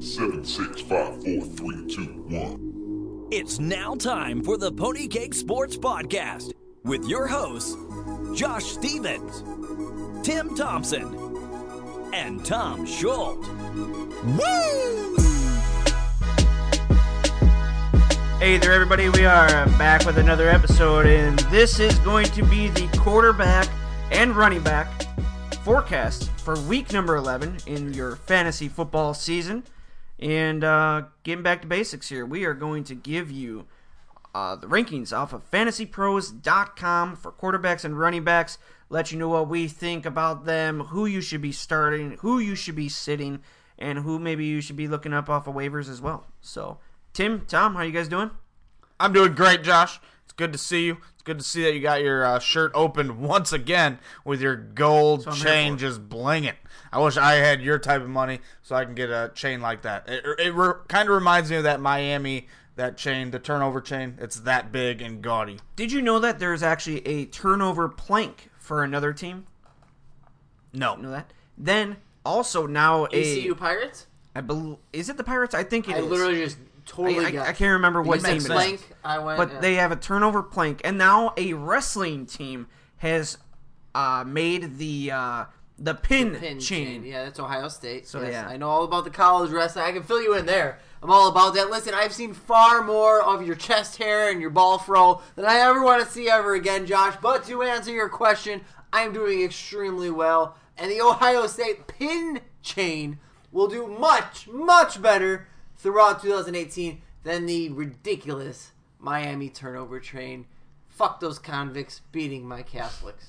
Seven, 6, 5, 4, 3, 2, 1. It's now time for the Pony Cake Sports Podcast with your hosts, Josh Stevens, Tim Thompson, and Tom Schultz. Woo! Hey there, everybody. We are back with another episode, and this is going to be the quarterback and running back forecast for week number 11 in your fantasy football season. And getting back to basics here, we are going to give you the rankings off of fantasypros.com for quarterbacks and running backs, let you know what we think about them, who you should be starting, who you should be sitting, and who maybe you should be looking up off of waivers as well. So, Tim, Tom, how you guys doing? I'm doing great, Josh. It's good to see you. It's good to see that you got your shirt opened once again with your gold chain just blinging. I wish I had your type of money so I can get a chain like that. It kind of reminds me of that Miami, that chain, the turnover chain. It's that big and gaudy. Did you know that there's actually a turnover plank for another team? No. You know that? Then, also now ECU Pirates? Is it the Pirates? I think it is. I literally just totally I can't remember what team it is. But they have a turnover plank. And now a wrestling team has made the pin chain. Yeah, that's Ohio State. So, yes, yeah. I know all about the college wrestling. I can fill you in there. I'm all about that. Listen, I've seen far more of your chest hair and your ball throw than I ever want to see ever again, Josh. But to answer your question, I'm doing extremely well. And the Ohio State pin chain will do much, much better throughout 2018 than the ridiculous Miami turnover train. Fuck those convicts beating my Catholics.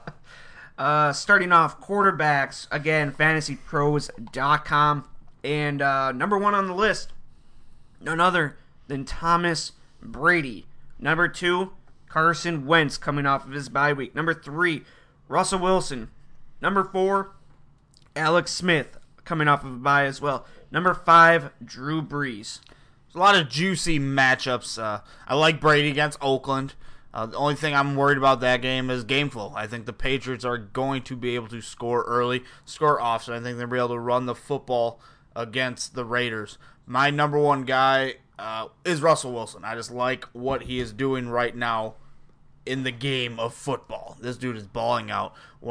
Starting off, quarterbacks, again, fantasypros.com. And number one on the list, none other than Thomas Brady. Number two, Carson Wentz coming off of his bye week. Number three, Russell Wilson. Number four, Alex Smith coming off of a bye as well. Number five, Drew Brees. There's a lot of juicy matchups. I like Brady against Oakland. The only thing I'm worried about that game is game flow. I think the Patriots are going to be able to score early, score often. I think they'll be able to run the football against the Raiders. My number one guy is Russell Wilson. I just like what he is doing right now in the game of football. This dude is balling out.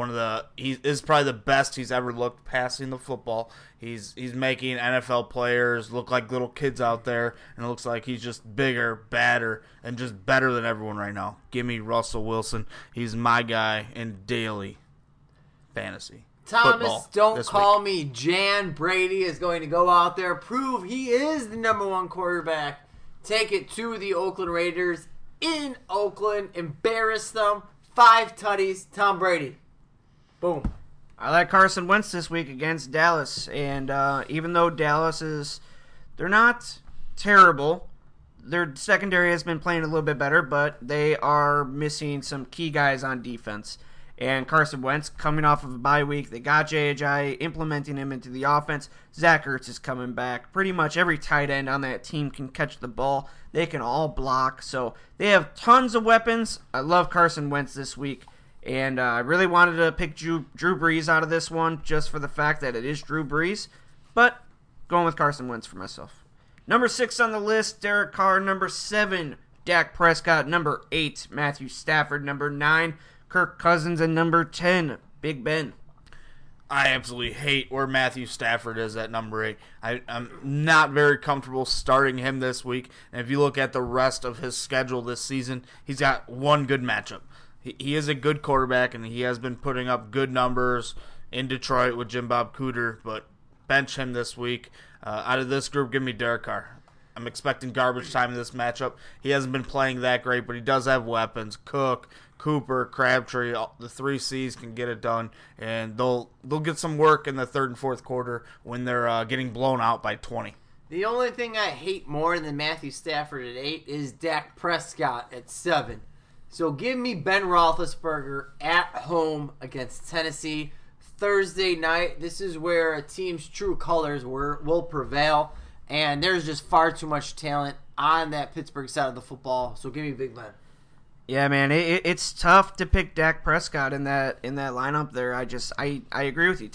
He is probably the best he's ever looked passing the football. He's making NFL players look like little kids out there, and it looks like he's just bigger, badder, and just better than everyone right now. Give me Russell Wilson. He's my guy in daily fantasy. Thomas, don't call me Jan. Brady is going to go out there, prove he is the number one quarterback, take it to the Oakland Raiders in Oakland, embarrass them, 5 tutties, Tom Brady. Boom. I like Carson Wentz this week against Dallas, and even though Dallas they're not terrible, their secondary has been playing a little bit better, but they are missing some key guys on defense. And Carson Wentz coming off of a bye week, they got J.J. implementing him into the offense. Zach Ertz is coming back. Pretty much every tight end on that team can catch the ball. They can all block, so they have tons of weapons. I love Carson Wentz this week. And I really wanted to pick Drew Brees out of this one just for the fact that it is Drew Brees. But going with Carson Wentz for myself. Number 6 on the list, Derek Carr. Number 7, Dak Prescott. Number 8, Matthew Stafford. Number 9, Kirk Cousins. And number 10, Big Ben. I absolutely hate where Matthew Stafford is at number 8. I'm not very comfortable starting him this week. And if you look at the rest of his schedule this season, he's got one good matchup. He is a good quarterback, and he has been putting up good numbers in Detroit with Jim Bob Cooter, but bench him this week. Out of this group, give me Derek Carr. I'm expecting garbage time in this matchup. He hasn't been playing that great, but he does have weapons. Cook, Cooper, Crabtree, the 3 C's can get it done, and they'll get some work in the third and fourth quarter when they're getting blown out by 20. The only thing I hate more than Matthew Stafford at 8 is Dak Prescott at 7. So give me Ben Roethlisberger at home against Tennessee Thursday night. This is where a team's true colors will prevail, and there's just far too much talent on that Pittsburgh side of the football. So give me Big Ben. Yeah, man, it's tough to pick Dak Prescott in that lineup there. I agree with you, Tim.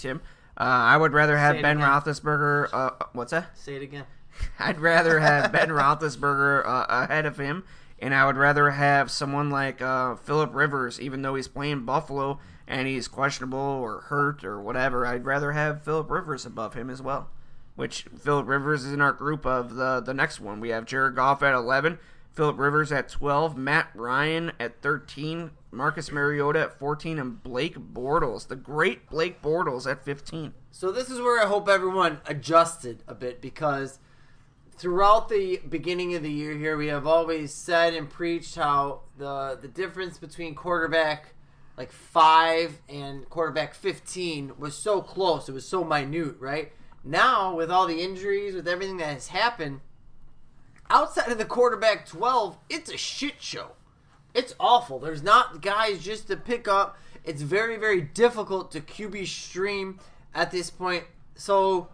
I would rather have Say it Ben again. Roethlisberger. What's that? Say it again. I'd rather have Ben Roethlisberger ahead of him, and I would rather have someone like Phillip Rivers, even though he's playing Buffalo and he's questionable or hurt or whatever. I'd rather have Phillip Rivers above him as well, which Phillip Rivers is in our group of the next one. We have Jared Goff at 11, Phillip Rivers at 12, Matt Ryan at 13, Marcus Mariota at 14, and Blake Bortles, the great Blake Bortles, at 15. So this is where I hope everyone adjusted a bit, because throughout the beginning of the year here, we have always said and preached how the difference between quarterback like 5 and quarterback 15 was so close. It was so minute, right? Now, with all the injuries, with everything that has happened, outside of the quarterback 12, it's a shit show. It's awful. There's not guys just to pick up. It's very, very difficult to QB stream at this point. So,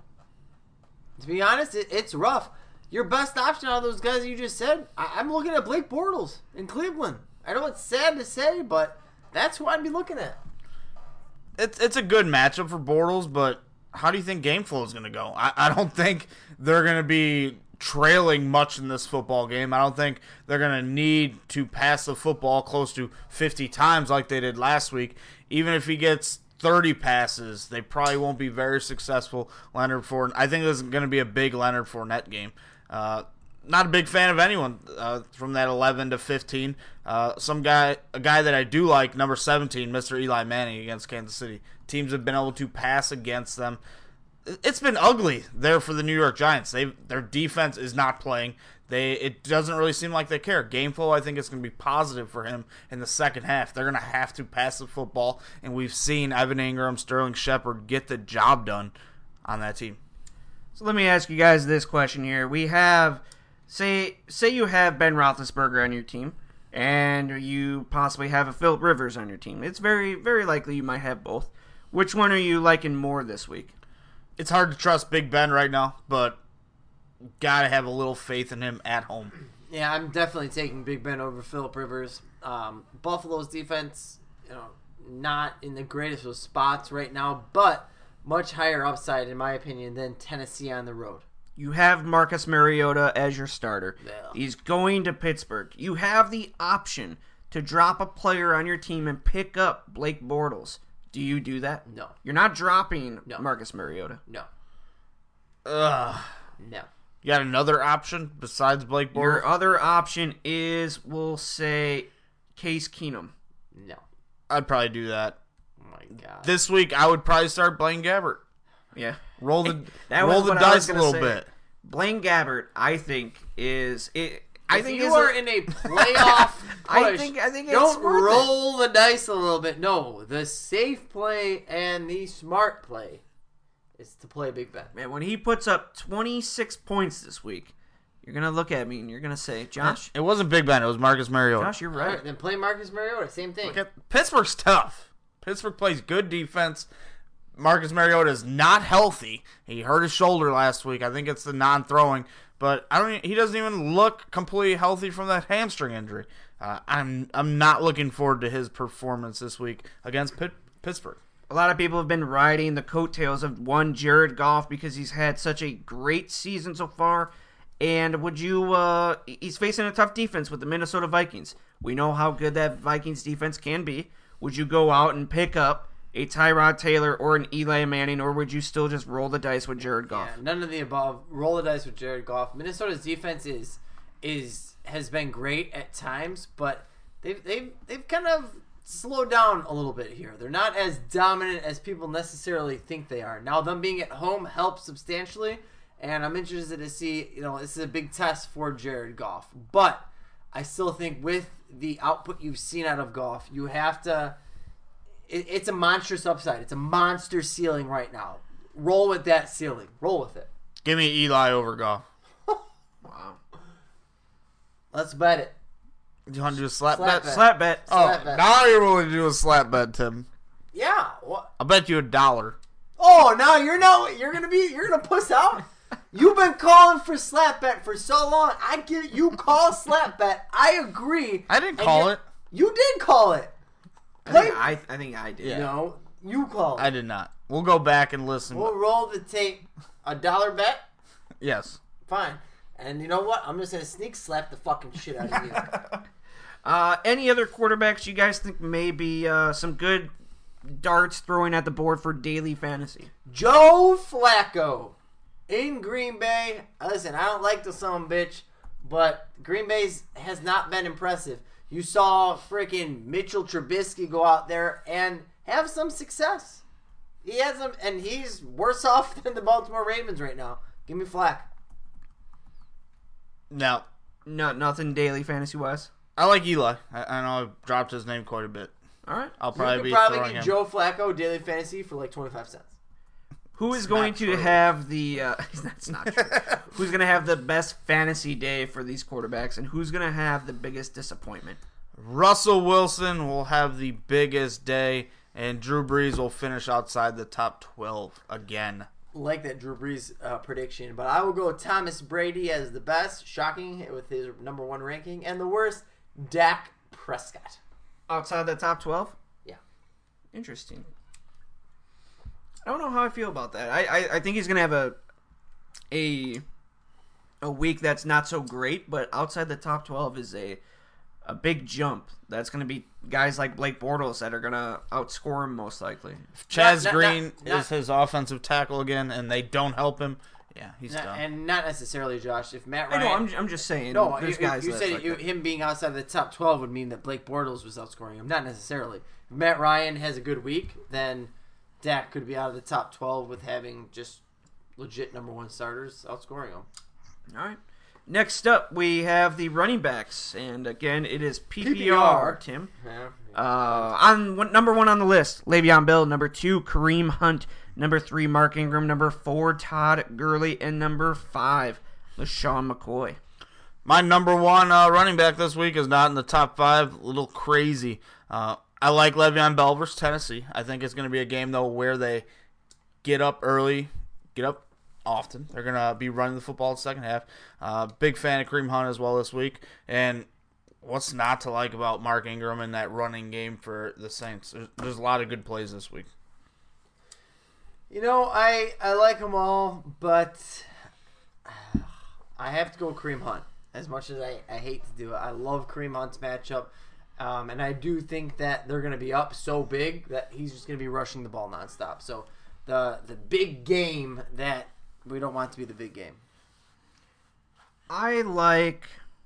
to be honest, it's rough. Your best option out of those guys you just said, I'm looking at Blake Bortles in Cleveland. I know it's sad to say, but that's who I'd be looking at. It's a good matchup for Bortles, but how do you think game flow is going to go? I don't think they're going to be trailing much in this football game. I don't think they're going to need to pass the football close to 50 times like they did last week. Even if he gets 30 passes, they probably won't be very successful. Leonard Fournette. I think this is going to be a big Leonard Fournette game. Not a big fan of anyone from that 11 to 15. A guy that I do like, number 17, Mr. Eli Manning against Kansas City. Teams have been able to pass against them. It's been ugly there for the New York Giants. Their defense is not playing. It doesn't really seem like they care. Game flow, I think, is going to be positive for him in the second half. They're going to have to pass the football, and we've seen Evan Ingram, Sterling Shepard get the job done on that team. So let me ask you guys this question here. We have, say you have Ben Roethlisberger on your team, and you possibly have a Phillip Rivers on your team. It's very, very likely you might have both. Which one are you liking more this week? It's hard to trust Big Ben right now, but gotta have a little faith in him at home. Yeah, I'm definitely taking Big Ben over Phillip Rivers. Buffalo's defense, not in the greatest of spots right now, but much higher upside, in my opinion, than Tennessee on the road. You have Marcus Mariota as your starter. Yeah. He's going to Pittsburgh. You have the option to drop a player on your team and pick up Blake Bortles. Do you do that? No. You're not dropping No. Marcus Mariota. No. Ugh. No. You got another option besides Blake Bortles? Your other option is, we'll say, Case Keenum. No. I'd probably do that. Oh, my God. This week, I would probably start Blaine Gabbert. Yeah. Roll the That was what I was dice a gonna little say. bit. Blaine Gabbert, I think, is it. I think if you is are in a playoff push, I think it's don't worth roll the dice a little bit. No, the safe play and the smart play is to play Big Ben. Man, when he puts up 26 points this week, you're gonna look at me and you're gonna say, Josh, It wasn't Big Ben. It was Marcus Mariota. Josh, you're All right. right, then play Marcus Mariota. Same thing. Pittsburgh's tough. Pittsburgh plays good defense. Marcus Mariota is not healthy. He hurt his shoulder last week. I think it's the non-throwing, but he doesn't even look completely healthy from that hamstring injury. I'm not looking forward to his performance this week against Pittsburgh. A lot of people have been riding the coattails of one Jared Goff because he's had such a great season so far. And he's facing a tough defense with the Minnesota Vikings. We know how good that Vikings defense can be. Would you go out and pick up a Tyrod Taylor or an Eli Manning, or would you still just roll the dice with Jared Goff? Yeah, none of the above. Roll the dice with Jared Goff. Minnesota's defense has been great at times, but they've kind of slowed down a little bit here. They're not as dominant as people necessarily think they are. Now, them being at home helps substantially, and I'm interested to see, this is a big test for Jared Goff. But I still think with the output you've seen out of Goff, you have to... It's a monstrous upside. It's a monster ceiling right now. Roll with that ceiling. Roll with it. Give me Eli over Goff. Wow. Let's bet it. Do you want to do a slap Slap bet? bet. Slap bet. Slap bet. Now you're willing to do a slap bet, Tim. Yeah. What? I'll bet you $1. Oh, now you're gonna puss out. You've been calling for slap bet for so long. You call slap bet. I agree. I didn't call it. You did call it. I think I did. No, You called. I did not. We'll go back and listen. We'll roll the tape. $1 bet? Yes. Fine. And you know what? I'm just going to sneak slap the fucking shit out of you. Any other quarterbacks you guys think may be some good darts throwing at the board for daily fantasy? Joe Flacco in Green Bay. Listen, I don't like the son of a bitch, but Green Bay has not been impressive. You saw freaking Mitchell Trubisky go out there and have some success. He has them, and he's worse off than the Baltimore Ravens right now. Give me Flack. No. Nothing daily fantasy wise. I like Eli. I know I've dropped his name quite a bit. All right. I'll You probably could be probably throwing get him. Joe Flacco daily fantasy for like 25 cents. Who is going to have the? That's not true. Who's going to have the best fantasy day for these quarterbacks, and who's going to have the biggest disappointment? Russell Wilson will have the biggest day, and Drew Brees will finish outside the top 12 again. Like that Drew Brees prediction, but I will go Thomas Brady as the best, shocking with his number 1 ranking, and the worst, Dak Prescott. Outside the top 12? Yeah. Interesting. I don't know how I feel about that. I think he's going to have a week that's not so great, but outside the top 12 is a big jump. That's going to be guys like Blake Bortles that are going to outscore him most likely. If Chaz Green is his offensive tackle again, and they don't help him, yeah, he's done. And not necessarily, Josh. If Matt Ryan... I know, I'm just saying. No, there's you guys said like that. him being outside the top 12 would mean that Blake Bortles was outscoring him. Not necessarily. If Matt Ryan has a good week, then Dak could be out of the top 12 with having just legit number 1 starters outscoring him. All right. Next up, we have the running backs, and again, it is PPR. PPR. Tim. Yeah. Number 1 on the list, Le'Veon Bell. Number 2, Kareem Hunt. Number 3, Mark Ingram. Number 4, Todd Gurley. And number 5, LaShawn McCoy. My number 1 running back this week is not in the top 5. A little crazy. I like Le'Veon Bell versus Tennessee. I think it's going to be a game, though, where they get up early, get up often. They're going to be running the football in the second half. Big fan of Kareem Hunt as well this week. And what's not to like about Mark Ingram in that running game for the Saints? There's a lot of good plays this week. You know, I like them all, but I have to go Kareem Hunt. As much as I hate to do it, I love Kareem Hunt's matchup. And I do think that they're going to be up so big that he's just going to be rushing the ball nonstop. So the big game that we don't want to be the big game. I like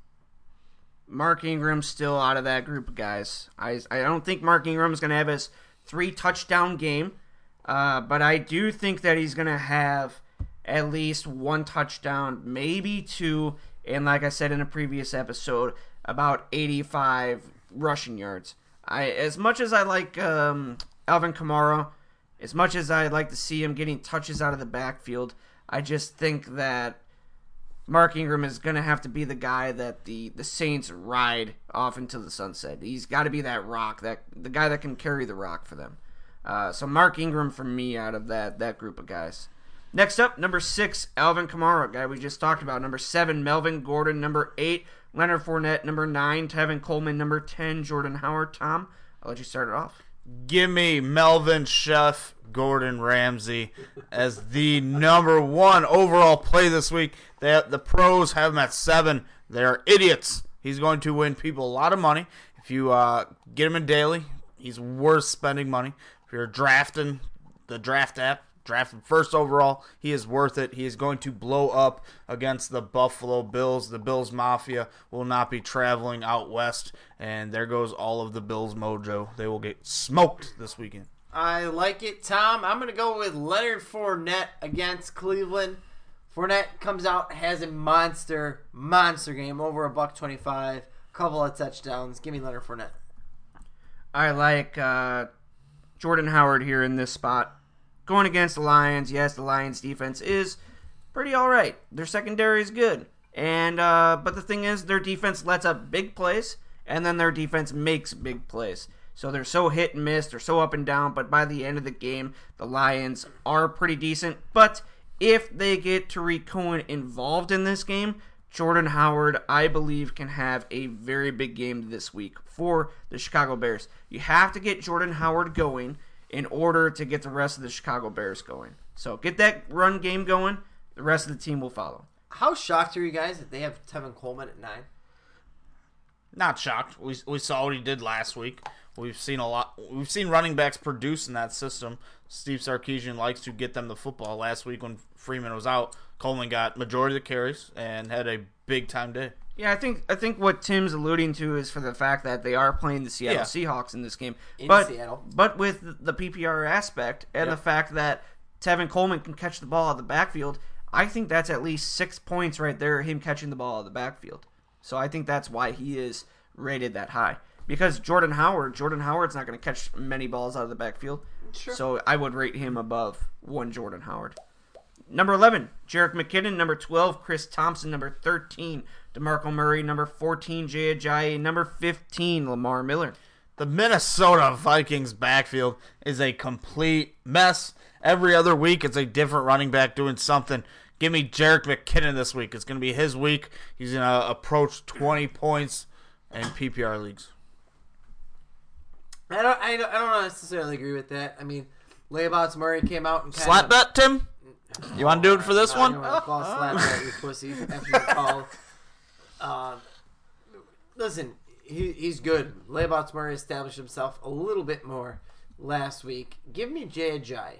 Mark Ingram still out of that group of guys. I don't think Mark Ingram is going to have his 3-touchdown game, but I do think that he's going to have at least 1 touchdown, maybe 2, and like I said in a previous episode, about 85 rushing yards. As much as I like Alvin Kamara, as much as I'd like to see him getting touches out of the backfield, I just think that Mark Ingram is going to have to be the guy that the Saints ride off into the sunset. He's got to be that rock, the guy that can carry the rock for them. So Mark Ingram for me out of that group of guys. Next up, number 6, Alvin Kamara, guy we just talked about. Number 7, Melvin Gordon. Number 8, Leonard Fournette. Number 9, Tevin Coleman. Number 10, Jordan Howard. Tom, I'll let you start it off. Give me Melvin Chef Gordon Ramsay as the number 1 overall play this week. The pros have him at 7. They're idiots. He's going to win people a lot of money. If you get him in daily, he's worth spending money. If you're drafting the draft app, draft him first overall, he is worth it. He is going to blow up against the Buffalo Bills. The Bills Mafia will not be traveling out west, and there goes all of the Bills mojo. They will get smoked this weekend. I like it, Tom. I'm going to go with Leonard Fournette against Cleveland. Fournette comes out, has a monster game, over $125, couple of touchdowns. Give me Leonard Fournette. I like Jordan Howard here in this spot. Going against the Lions, yes, the Lions defense is pretty all right. Their secondary is good. And but the thing is, their defense lets up big plays, and then their defense makes big plays. So they're so hit and miss, they're so up and down, but by the end of the game, the Lions are pretty decent. But if they get Tariq Cohen involved in this game, Jordan Howard, I believe, can have a very big game this week for the Chicago Bears. You have to get Jordan Howard going. in order to get the rest of the Chicago Bears going. So get that run game going. The rest of the team will follow. How shocked are you guys that they have Tevin Coleman at 9? Not shocked. We saw what he did last week. We've seen a lot. We've seen running backs produce in that system. Steve Sarkisian likes to get them the football. Last week when Freeman was out, Coleman got majority of the carries and had a big time day. Yeah, I think what Tim's alluding to is for the fact that they are playing the Seattle Seahawks in this game. In Seattle. But with the PPR aspect and the fact that Tevin Coleman can catch the ball out of the backfield, I think that's at least 6 points right there, him catching the ball out of the backfield. So I think that's why he is rated that high. Because Jordan Howard's not going to catch many balls out of the backfield. Sure. So I would rate him above one Jordan Howard. Number 11, Jerick McKinnon. Number 12, Chris Thompson. Number 13, DeMarco Murray. Number 14, Jay Ajayi. Number 15, Lamar Miller. The Minnesota Vikings backfield is a complete mess. Every other week, it's a different running back doing something. Give me Jerick McKinnon this week. It's going to be his week. He's going to approach 20 points in PPR leagues. I don't necessarily agree with that. I mean, Layabouts Murray came out and Slap bet, Tim? You want to do it for this one? You want to call slap bet, you pussy, after you call. Listen, he's good. Layabouts Murray established himself a little bit more last week. Give me Jay Ajayi.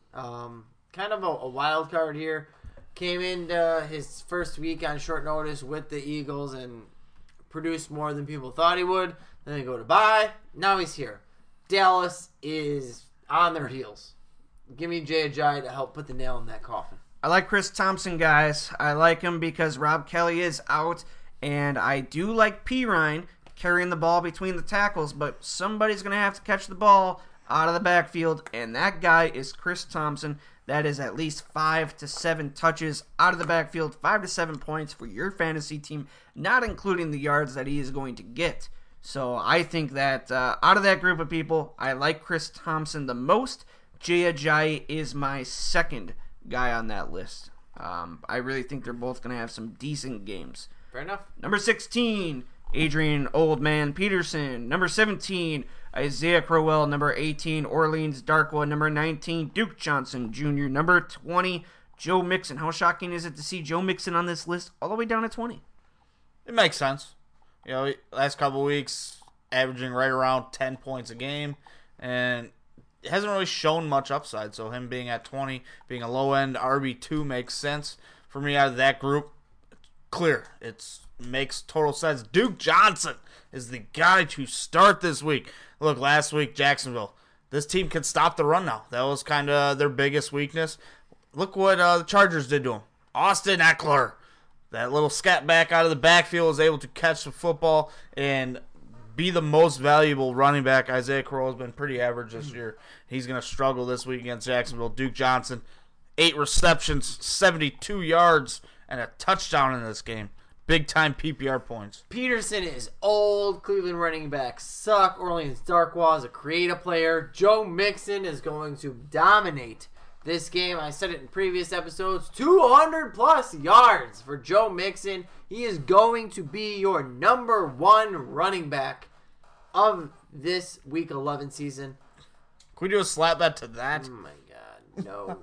Kind of a wild card here. Came into his first week on short notice with the Eagles and produced more than people thought he would. Then they go to bye. Now he's here. Dallas is on their heels. Give me Jay Ajayi to help put the nail in that coffin. I like Chris Thompson, guys. I like him because Rob Kelly is out, and I do like Pirine carrying the ball between the tackles, but somebody's going to have to catch the ball out of the backfield, and that guy is Chris Thompson. That is at least 5 to 7 touches out of the backfield, 5 to 7 points for your fantasy team, not including the yards that he is going to get. So I think that out of that group of people, I like Chris Thompson the most. Jay Ajayi is my second guy on that list. I really think they're both going to have some decent games. Fair enough. Number 16, Adrian Oldman Peterson. Number 17, Isaiah Crowell. Number 18, Orleans Darkwa. Number 19, Duke Johnson Jr. Number 20, Joe Mixon. How shocking is it to see Joe Mixon on this list all the way down to 20? It makes sense. You know, last couple of weeks, averaging right around 10 points a game, and it hasn't really shown much upside. So him being at 20, being a low-end RB2 makes sense. For me, out of that group, clear. It makes total sense. Duke Johnson is the guy to start this week. Look, last week, Jacksonville. This team can stop the run now. That was kind of their biggest weakness. Look what the Chargers did to him. Austin Eckler. That little scat back out of the backfield was able to catch the football and be the most valuable running back. Isaiah Crowell has been pretty average this year. He's going to struggle this week against Jacksonville. Duke Johnson, 8 receptions, 72 yards, and a touchdown in this game. Big-time PPR points. Peterson is old. Cleveland running backs suck. Orleans Darkwa is a creative player. Joe Mixon is going to dominate this game. I said it in previous episodes. 200-plus yards for Joe Mixon. He is going to be your number 1 running back of this Week 11 season. Can we do a slap bet to that? Oh, my God. No.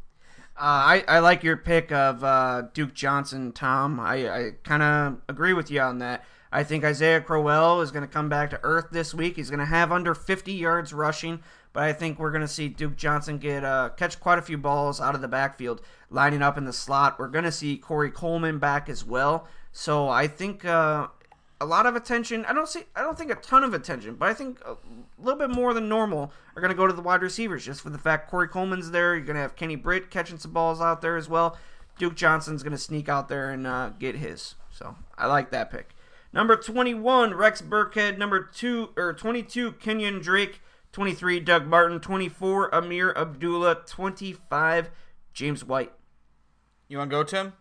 I like your pick of Duke Johnson, Tom. I kind of agree with you on that. I think Isaiah Crowell is going to come back to earth this week. He's going to have under 50 yards rushing, but I think we're going to see Duke Johnson catch quite a few balls out of the backfield, lining up in the slot. We're going to see Corey Coleman back as well. So I think a lot of attention. I don't think a ton of attention, but I think a little bit more than normal are going to go to the wide receivers, just for the fact Corey Coleman's there. You're going to have Kenny Britt catching some balls out there as well. Duke Johnson's going to sneak out there and get his. So I like that pick. Number 21, Rex Burkhead. Number 22, Kenyon Drake. 23, Doug Martin. 24, Amir Abdullah. 25, James White. You want to go, Tim?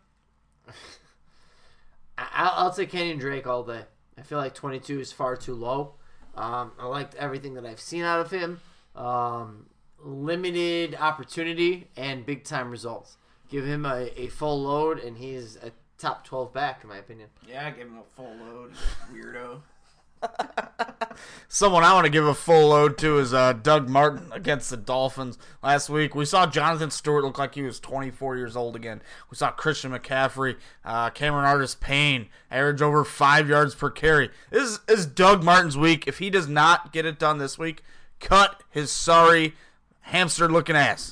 I'll take Kenyon Drake all day. I feel like 22 is far too low. I liked everything that I've seen out of him. Limited opportunity and big-time results. Give him a full load, and he's a top 12 back, in my opinion. Yeah, give him a full load, weirdo. Someone I want to give a full ode to is Doug Martin against the Dolphins last week. We saw Jonathan Stewart look like he was 24 years old again. We saw Christian McCaffrey, Cameron Artis-Payne average over 5 yards per carry. This is Doug Martin's week. If he does not get it done this week, cut his sorry hamster-looking ass.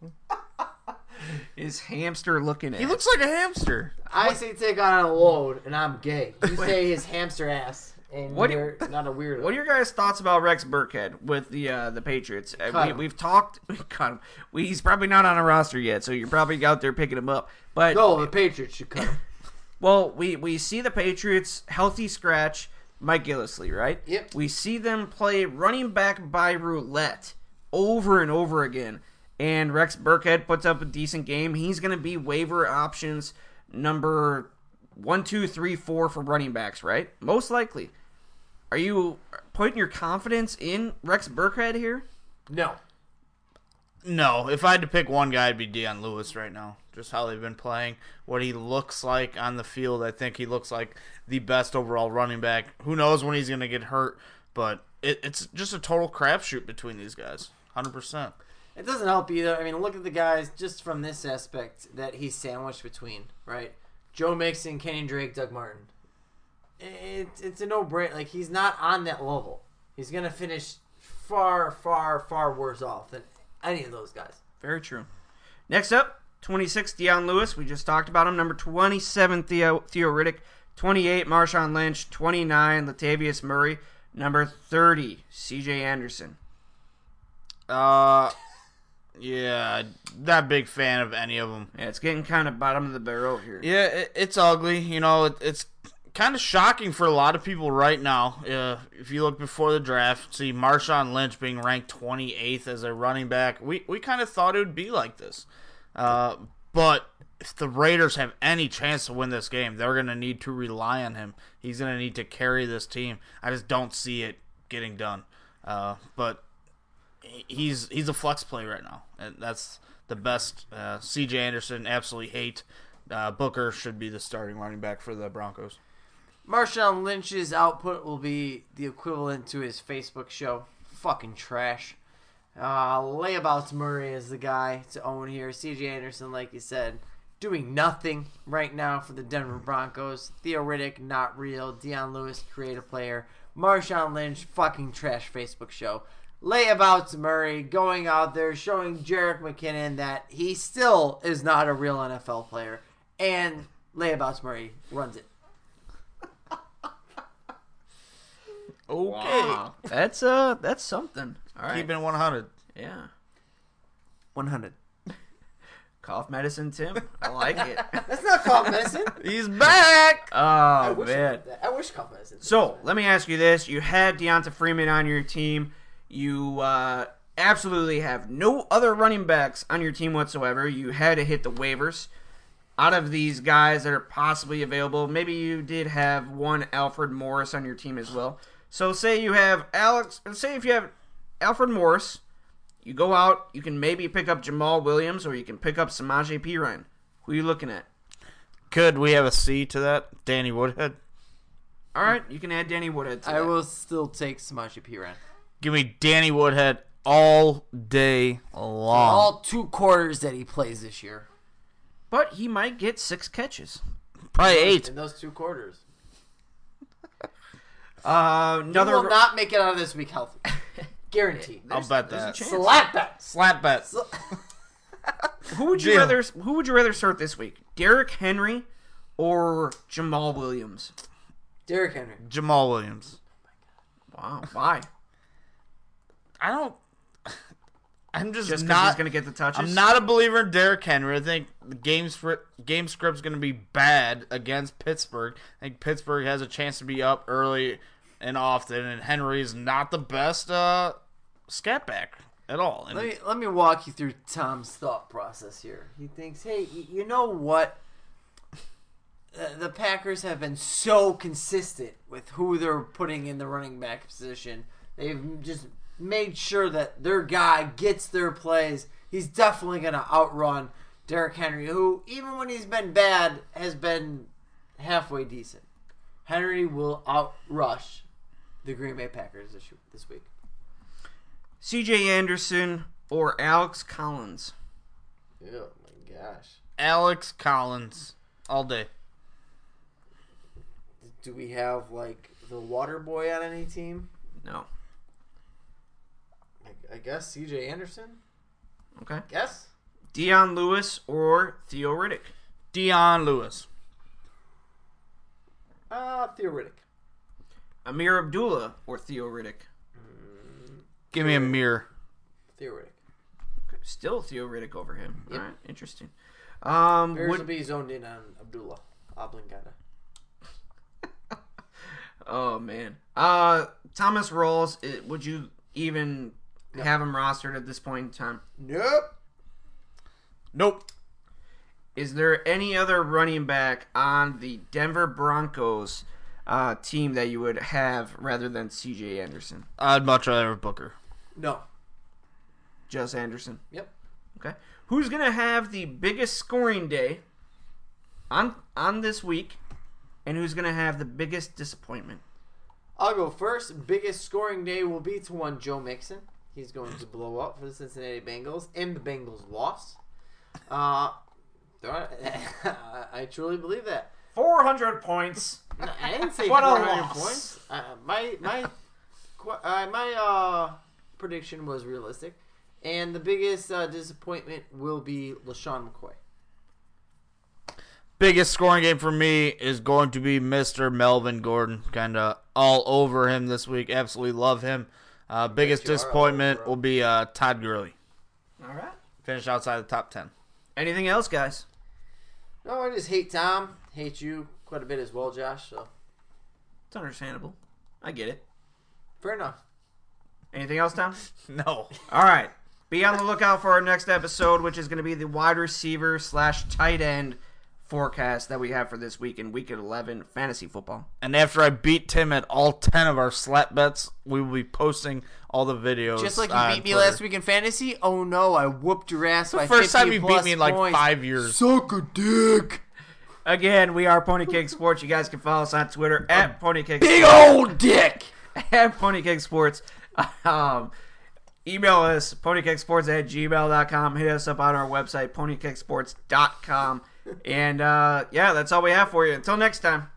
His hamster-looking ass. He looks like a hamster. I say take on a load, and I'm gay. You say his hamster ass. And What do you're not a weirdo. What are your guys' thoughts about Rex Burkhead with the Patriots? We've talked. Cut him. He's probably not on a roster yet, so you're probably out there picking him up. But No, the Patriots should cut him. well, we see the Patriots healthy scratch Mike Gillislee, right? Yep. We see them play running back by roulette over and over again, and Rex Burkhead puts up a decent game. He's going to be waiver options number 1, 2, 3, 4 for running backs, right? Most likely. Are you putting your confidence in Rex Burkhead here? No. No, if I had to pick one guy, it'd be Deion Lewis right now. Just how they've been playing, what he looks like on the field. I think he looks like the best overall running back. Who knows when he's going to get hurt, but it's just a total crapshoot between these guys, 100%. It doesn't help either. I mean, look at the guys just from this aspect that he's sandwiched between, right? Joe Mixon, Kenny Drake, Doug Martin. It's a no-brainer. Like, he's not on that level. He's going to finish far, far, far worse off than any of those guys. Very true. Next up, 26, Deion Lewis. We just talked about him. Number 27, Theo Riddick. 28, Marshawn Lynch. 29, Latavius Murray. Number 30, C.J. Anderson. Yeah, not big fan of any of them. Yeah, it's getting kind of bottom of the barrel here. Yeah, it's ugly. You know, it's kind of shocking for a lot of people right now. If you look before the draft, see Marshawn Lynch being ranked 28th as a running back. We kind of thought it would be like this. But if the Raiders have any chance to win this game, they're going to need to rely on him. He's going to need to carry this team. I just don't see it getting done. But he's a flex play right now. And that's the best. C.J. Anderson, absolutely hate. Booker should be the starting running back for the Broncos. Marshawn Lynch's output will be the equivalent to his Facebook show. Fucking trash. Layabouts Murray is the guy to own here. C.J. Anderson, like you said, doing nothing right now for the Denver Broncos. Theo Riddick, not real. Deion Lewis, creative player. Marshawn Lynch, fucking trash Facebook show. Layabouts Murray going out there showing Jerick McKinnon that he still is not a real NFL player. And Layabouts Murray runs it. Okay. Wow. That's something. All right. Keeping it 100. Yeah. 100. Cough medicine, Tim. I like it. That's not cough medicine. He's back! Oh, man. I wish cough medicine. So, let me ask you this. You had Deonta Freeman on your team. You absolutely have no other running backs on your team whatsoever. You had to hit the waivers. Out of these guys that are possibly available, maybe you did have one Alfred Morris on your team as well. So, say if you have Alfred Morris, you go out, you can maybe pick up Jamal Williams, or you can pick up Samaje Perine. Who are you looking at? Could we have a C to that? Danny Woodhead? All right, you can add Danny Woodhead to I that. will still take Samaje Perine. Give me Danny Woodhead all day long. All 2 quarters that he plays this year. But he might get 6 catches. Probably 8. In those 2 quarters. He Another will not make it out of this week healthy. Guaranteed. I'll bet there's a that. chance. Slap bet. Slap bet. Who would you Deal. rather start this week? Derrick Henry or Jamal Williams? Derrick Henry. Jamal Williams. Wow, why? I'm just Just because not he's going to get the touches? I'm not a believer in Derrick Henry. I think the game script's going to be bad against Pittsburgh. I think Pittsburgh has a chance to be up early and often, and Henry is not the best scat back at all. And Let me walk you through Tom's thought process here. He thinks, hey, you know what? The Packers have been so consistent with who they're putting in the running back position. They've just made sure that their guy gets their plays. He's definitely going to outrun Derrick Henry, who, even when he's been bad, has been halfway decent. Henry will outrush the Green Bay Packers this week. C.J. Anderson or Alex Collins? Oh my gosh. Alex Collins. All day. Do we have, like, the water boy on any team? No. I guess C.J. Anderson? Okay. Guess? Dion Lewis or Theo Riddick? Dion Lewis. Theo Riddick. Amir Abdullah or Theo Riddick? Give me a mirror. Theo Riddick. Okay. Still Theo Riddick over him. Yep. All right, interesting. Bears will be zoned in on Abdullah Oblongata. Oh, man. Thomas Rawls, would you even have him rostered at this point in time? Nope. Is there any other running back on the Denver Broncos team that you would have rather than C.J. Anderson? I'd much rather have Booker. No. Just Anderson? Yep. Okay. Who's going to have the biggest scoring day on this week, and who's going to have the biggest disappointment? I'll go first. Biggest scoring day will be to one Joe Mixon. He's going to blow up for the Cincinnati Bengals, and the Bengals lost. I truly believe that. 400 points. I didn't say What a 400 loss. points. My prediction was realistic, and the biggest disappointment will be LaShawn McCoy. Biggest scoring game for me is going to be Mr. Melvin Gordon. Kind of all over him this week. Absolutely love him. Biggest you are all disappointment over him. will be Todd Gurley. All right. Finished outside the top 10. Anything else, guys? No, I just hate Tom. Hate you quite a bit as well, Josh. So It's understandable. I get it. fair enough. Anything else, Tom? No. All right. Be on the lookout for our next episode, which is going to be the wide receiver / tight end forecast that we have for this week in Week 11 fantasy football. And after I beat Tim at all 10 of our slap bets, we will be posting all the videos. Just like on you beat me Twitter. last week in fantasy. Oh no, I whooped your ass by First 50 time you beat plus me in like points. 5 years. Suck a dick. Again, we are Pony Cake Sports. You guys can follow us on Twitter at Pony Cake Big Sports. old dick. At Pony Cake Sports. Email us, ponycakesports@gmail.com. Hit us up on our website, ponycakesports.com. And, yeah, that's all we have for you. Until next time.